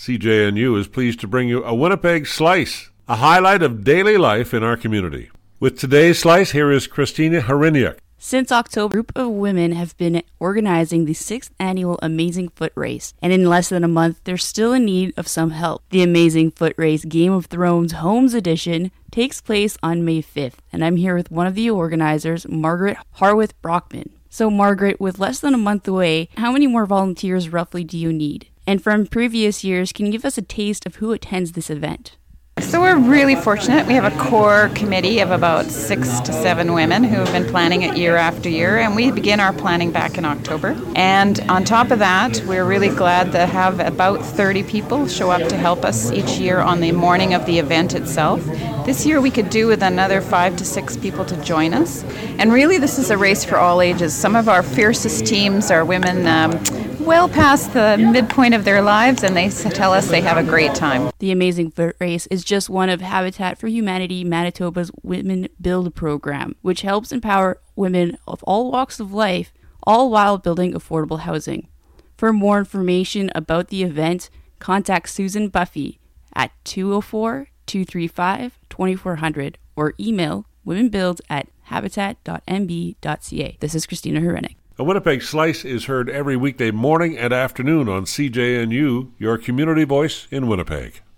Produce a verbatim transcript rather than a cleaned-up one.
C J N U is pleased to bring you a Winnipeg Slice, a highlight of daily life in our community. With today's Slice, here is Christina Hryniuk. Since October, a group of women have been organizing the sixth annual Amazing Foot Race, and in less than a month, they're still in need of some help. The Amazing Foot Race Game of Thrones Homes Edition takes place on May fifth, and I'm here with one of the organizers, Margaret Harwith Brockman. So Margaret, with less than a month away, how many more volunteers roughly do you need? And from previous years, can you give us a taste of who attends this event? So we're really fortunate. We have a core committee of about six to seven women who have been planning it year after year, and we begin our planning back in October. And on top of that, we're really glad to have about thirty people show up to help us each year on the morning of the event itself. This year we could do with another five to six people to join us. And really this is a race for all ages. Some of our fiercest teams are women um, well past the midpoint of their lives, and they tell us they have a great time. The Amazing Foot Race is just one of Habitat for Humanity Manitoba's Women Build program, which helps empower women of all walks of life, all while building affordable housing. For more information about the event, contact Susan Buffy at two oh four, two three five, two four zero zero or email womenbuild at habitat dot m b dot c a. This is Christina Hryniuk. A Winnipeg Slice is heard every weekday morning and afternoon on C J N U, your community voice in Winnipeg.